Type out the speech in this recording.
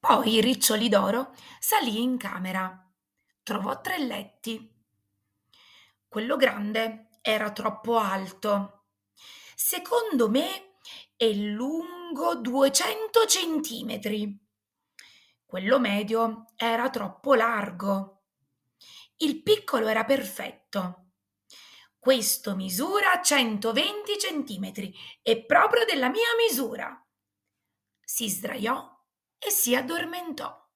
Poi Riccioli d'Oro salì in camera. Trovò 3 letti. Quello grande era troppo alto. Secondo me è lungo 200 centimetri. Quello medio era troppo largo. Il piccolo era perfetto. Questo misura 120 centimetri, è proprio della mia misura. Si sdraiò e si addormentò.